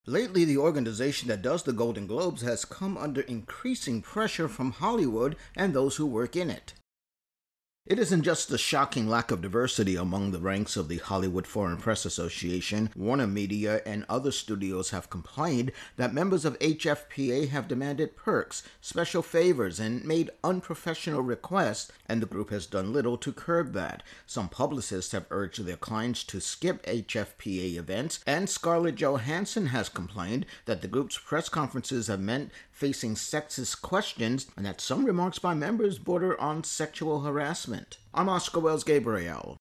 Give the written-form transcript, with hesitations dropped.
Lately, the organization that does the Golden Globes has come under increasing pressure from Hollywood and those who work in it. It isn't just the shocking lack of diversity among the ranks of the Hollywood Foreign Press Association. Warner Media and other studios have complained that members of HFPA have demanded perks, special favors, and made unprofessional requests, and the group has done little to curb that. Some publicists have urged their clients to skip HFPA events, and Scarlett Johansson has complained that the group's press conferences have meant facing sexist questions and that some remarks by members border on sexual harassment. I'm Oscar Wells Gabriel.